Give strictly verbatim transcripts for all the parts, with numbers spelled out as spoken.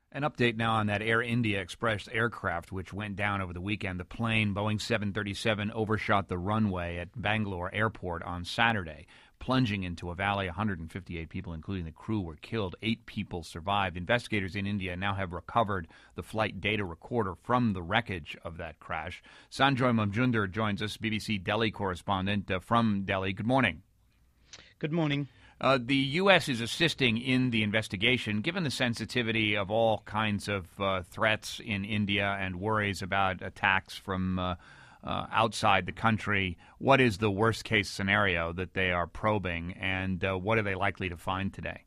An update now on that Air India Express aircraft, which went down over the weekend. The plane, Boeing seven thirty-seven, overshot the runway at Bangalore Airport on Saturday, plunging into a valley. one hundred fifty-eight people, including the crew, were killed. Eight people survived. Investigators in India now have recovered the flight data recorder from the wreckage of that crash. Sanjoy Majumdar joins us, B B C Delhi correspondent uh, from Delhi. Good morning. Good morning. Uh, the U S is assisting in the investigation. Given the sensitivity of all kinds of uh, threats in India and worries about attacks from uh, uh, outside the country, what is the worst-case scenario that they are probing, and uh, what are they likely to find today?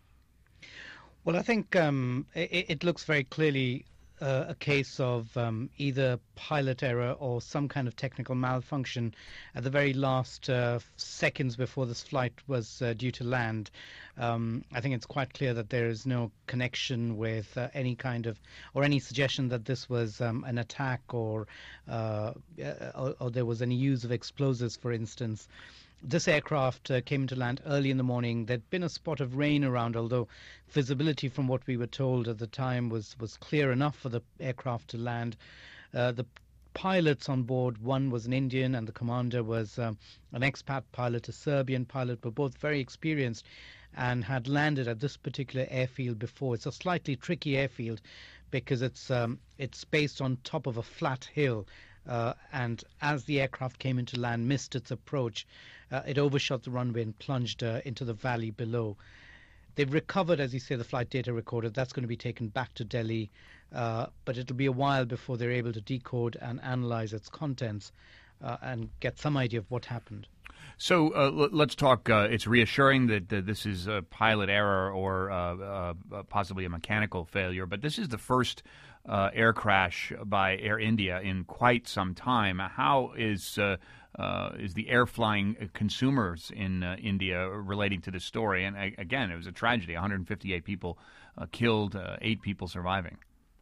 Well, I think um, it, it looks very clearly uh, a case of um, either pilot error or some kind of technical malfunction at the very last uh, seconds before this flight was uh, due to land. Um, I think it's quite clear that there is no connection with uh, any kind of, or any suggestion that this was um, an attack or, uh, or, or there was any use of explosives, for instance. This aircraft uh, came to land early in the morning. There'd been a spot of rain around, although visibility from what we were told at the time was, was clear enough for the aircraft to land. Uh, the pilots on board, one was an Indian and the commander was um, an expat pilot, a Serbian pilot, were both very experienced and had landed at this particular airfield before. It's a slightly tricky airfield because it's um, it's based on top of a flat hill. Uh, and as the aircraft came into land, missed its approach, uh, it overshot the runway and plunged uh, into the valley below. They've recovered, as you say, the flight data recorder. That's going to be taken back to Delhi, uh, but it'll be a while before they're able to decode and analyze its contents uh, and get some idea of what happened. So uh, l- let's talk. Uh, it's reassuring that uh, this is a pilot error or uh, uh, possibly a mechanical failure, but this is the first uh, air crash by Air India in quite some time. How is uh, uh, is the air flying consumers in uh, India relating to this story? And uh, again, it was a tragedy. one hundred fifty-eight people uh, killed, uh, eight people surviving.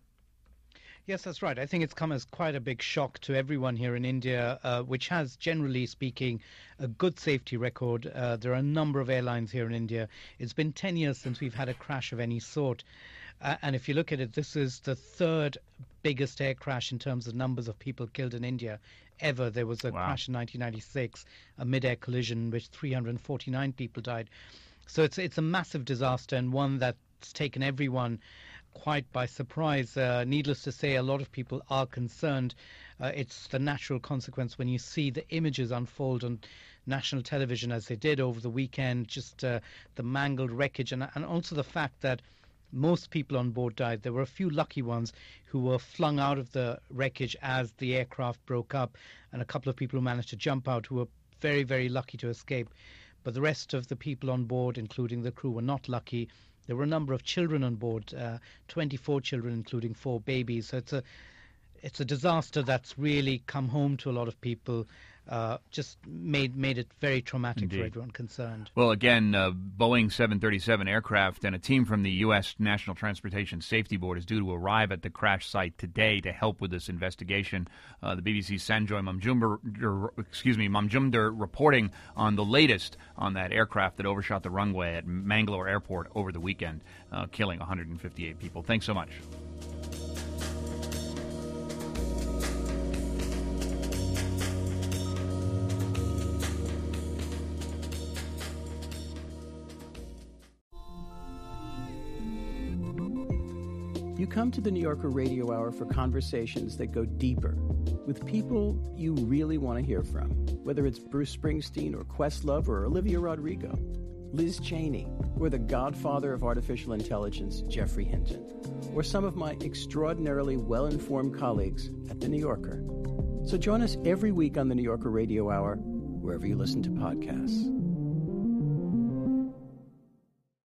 Yes, that's right. I think it's come as quite a big shock to everyone here in India, uh, which has, generally speaking, a good safety record. Uh, there are a number of airlines here in India. It's been ten years since we've had a crash of any sort. Uh, and if you look at it, this is the third biggest air crash in terms of numbers of people killed in India ever. There was a wow. crash in nineteen ninety-six, a mid-air collision in which three hundred forty-nine people died. So it's it's a massive disaster and one that's taken everyone quite by surprise. Uh, needless to say, a lot of people are concerned. Uh, it's the natural consequence when you see the images unfold on national television as they did over the weekend, just uh, the mangled wreckage, and, and also the fact that most people on board died. There were a few lucky ones who were flung out of the wreckage as the aircraft broke up, and a couple of people who managed to jump out who were very, very lucky to escape. But the rest of the people on board, including the crew, were not lucky. There were a number of children on board, uh, twenty-four children, including four babies. So it's a it's a disaster that's really come home to a lot of people. Uh, just made made it very traumatic Indeed. for everyone concerned. Well, again, uh, Boeing seven thirty-seven aircraft and a team from the U S National Transportation Safety Board is due to arrive at the crash site today to help with this investigation. Uh, the B B C's Sanjoy Majumdar, excuse me, Majumdar reporting on the latest on that aircraft that overshot the runway at Mangalore Airport over the weekend, uh, killing one hundred fifty-eight people. Thanks so much. You come to the New Yorker Radio Hour for conversations that go deeper with people you really want to hear from, whether it's Bruce Springsteen or Questlove or Olivia Rodrigo, Liz Cheney, or the godfather of artificial intelligence, Jeffrey Hinton, or some of my extraordinarily well-informed colleagues at the New Yorker. So join us every week on the New Yorker Radio Hour, wherever you listen to podcasts.